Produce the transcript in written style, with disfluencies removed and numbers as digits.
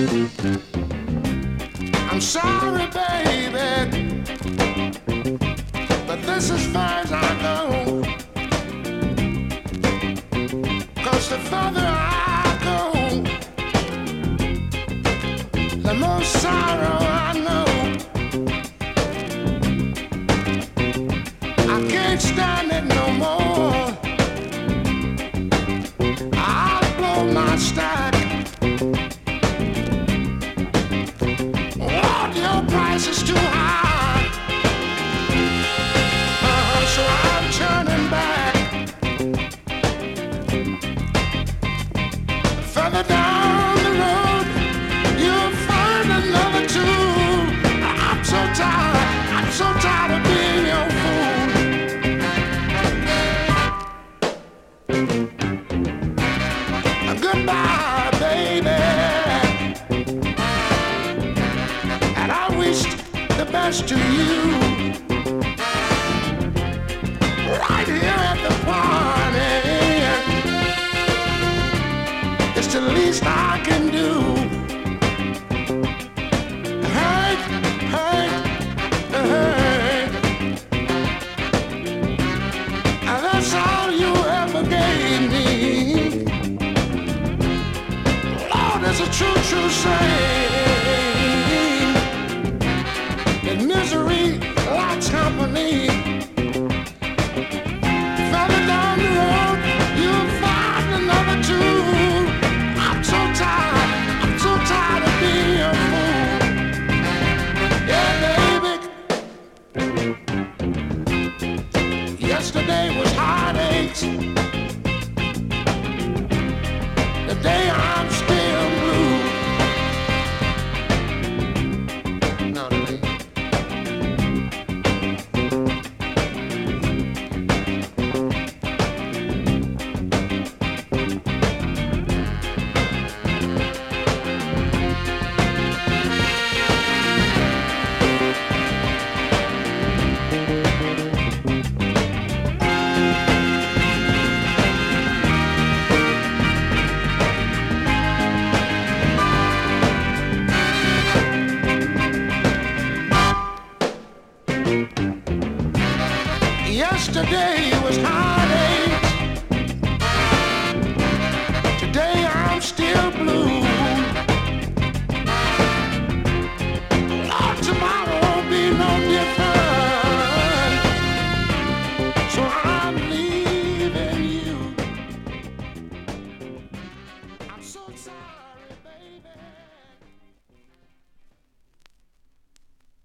I'm sorry, baby, but this is far as I go. 'Cause the further I go, the more sorrow I know. I can't stand it no more. I'll blow my stack. Lord, your price is too high. So I'm turning back. Further down the road, you'll find another tool. I'm so tired of being your fool. Goodbye, baby. And I wish the best to you. Right here at the party, it's the least I can do. Hey, hey, hey. And that's all you ever gave me. Lord, it's a true saying that misery likes company. Further down the road, you'll find another tool. I'm so tired of being a fool. Yeah, baby. Yesterday was heartaches. Today I'm still blue. No, it ain't. Yesterday was heartache. Today I'm still blue. Lord, tomorrow won't be no different. So I'm leaving you. I'm so tired.